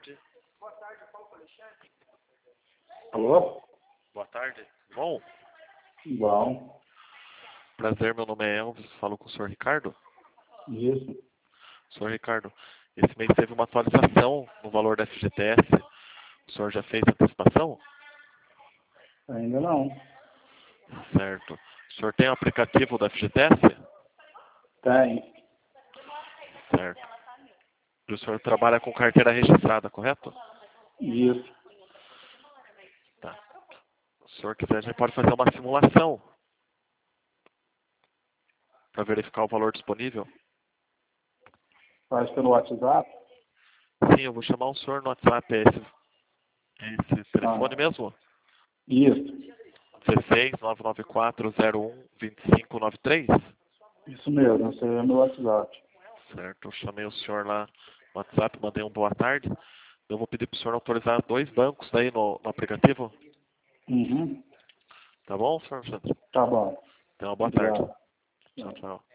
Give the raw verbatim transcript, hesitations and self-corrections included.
tarde. Alô? Boa tarde. Bom? Bom. Prazer, meu nome é Elvis. Falo com o senhor Ricardo. Isso. senhor Ricardo, esse mês teve uma atualização no valor da F G T S. O senhor já fez a antecipação? Ainda não. Certo. O senhor tem o aplicativo da F G T S? Tem. Certo. E o senhor trabalha com carteira registrada, correto? Isso. Tá. Se o senhor quiser, a gente pode fazer uma simulação para verificar o valor disponível. Faz pelo WhatsApp? Sim, eu vou chamar o senhor no WhatsApp. É esse, é esse telefone Ah. mesmo? Isso. dezesseis, nove nove quatro, zero um, dois cinco nove três? Isso mesmo, esse é meu WhatsApp. Certo, eu chamei o senhor lá no WhatsApp, mandei um boa tarde. Eu vou pedir para o senhor autorizar dois bancos daí no, no aplicativo. Uhum. Tá bom, senhor Alexandre? Tá bom. Então, uma boa tarde. Obrigado. Tchau, tchau.